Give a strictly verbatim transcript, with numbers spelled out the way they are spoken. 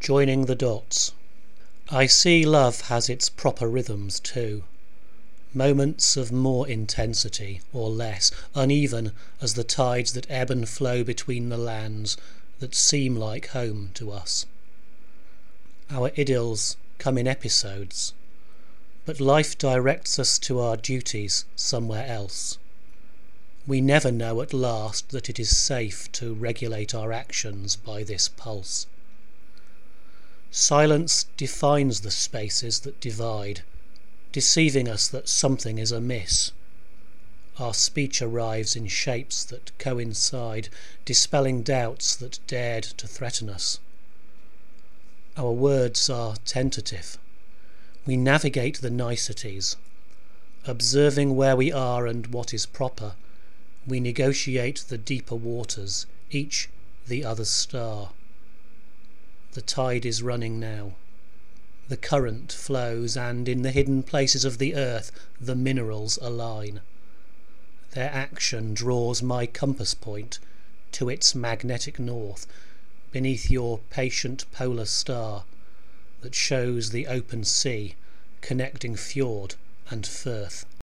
Joining the dots. I see love has its proper rhythms too. Moments of more intensity or less, uneven as the tides that ebb and flow between the lands that seem like home to us. Our idylls come in episodes, but life directs us to our duties somewhere else. We never know at last that it is safe to regulate our actions by this pulse. Silence defines the spaces that divide, deceiving us that something is amiss. Our speech arrives in shapes that coincide, dispelling doubts that dared to threaten us. Our words are tentative. We navigate the niceties. Observing where we are and what is proper, we negotiate the deeper waters, each the other's star. The tide is running now. The current flows, and in the hidden places of the earth the minerals align. Their action draws my compass point to its magnetic north, beneath your patient polar star that shows the open sea connecting fjord and firth.